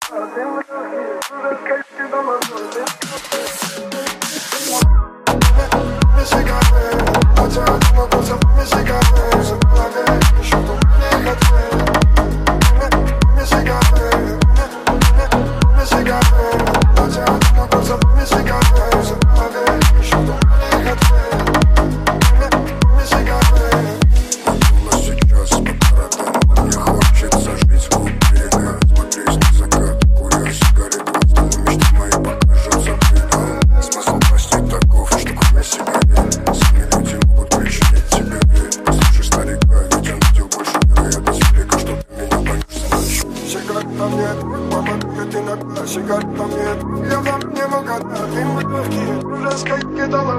Сигарет там нет, я вам не мог отдать. Ты мой легкий, уже скайки дала.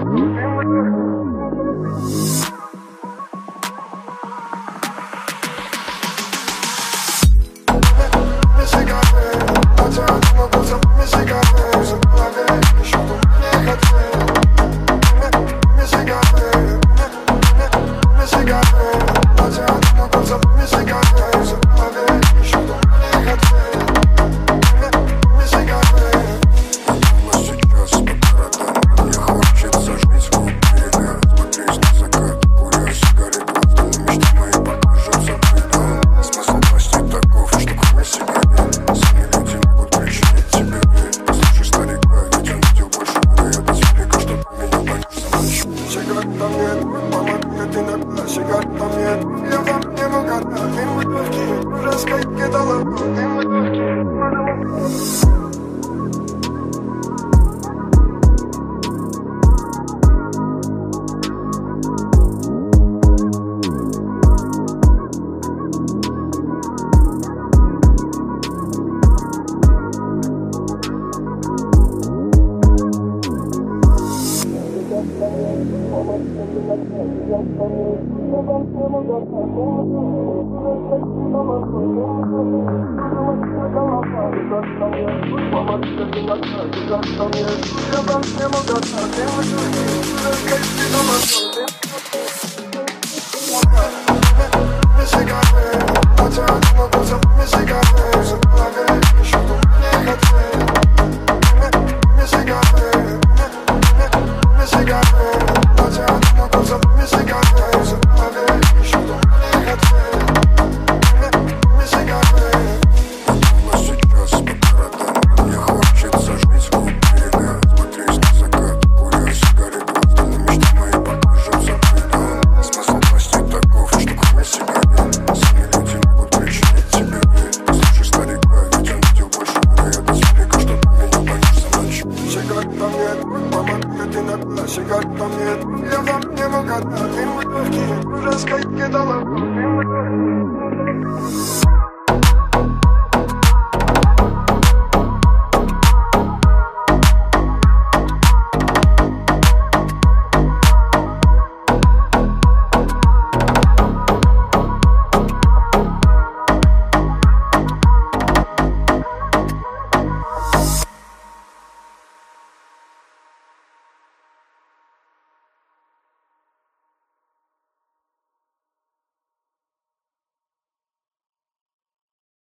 Сигарет там нет, я вам не мог отдать. Ты мой легкий, уже скайки дала. Ты мой легкий. Сигарет там нет, я вам не мог отдать. Ты мой легкий, уже скайки дала.